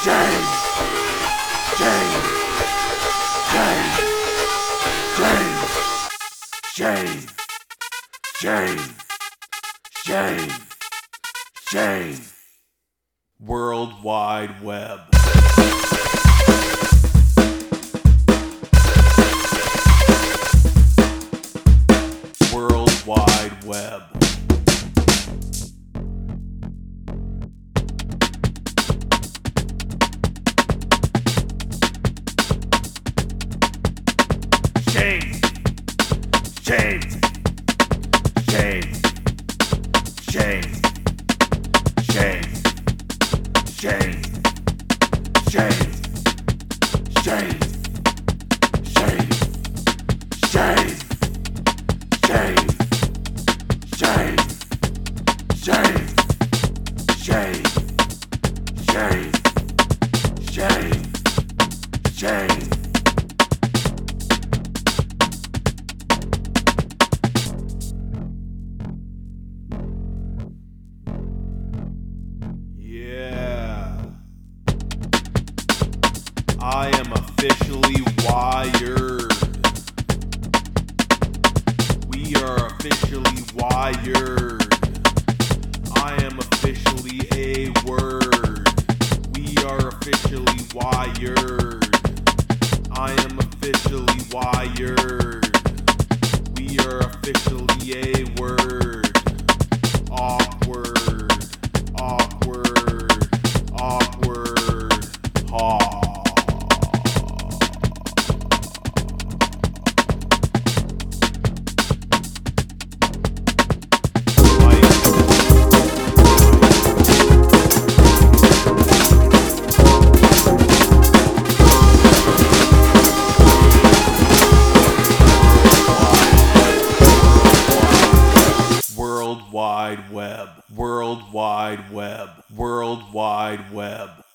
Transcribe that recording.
James, James, James, James, James, James. World Wide Web. World Wide Web. James, James, James, James, James, James, James, James, James, James, James, James, James, James, James, James, James. Yeah. I am officially wired. We are officially wired. I am officially a word. We are officially wired. I am officially wired. We are officially a word. Awkward. Awkward. Awkward. Ha. World Wide Web. World Wide Web. World Wide Web.